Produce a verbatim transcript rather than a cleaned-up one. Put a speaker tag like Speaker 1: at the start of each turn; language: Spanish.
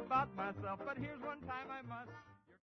Speaker 1: about myself, but here's one time I must.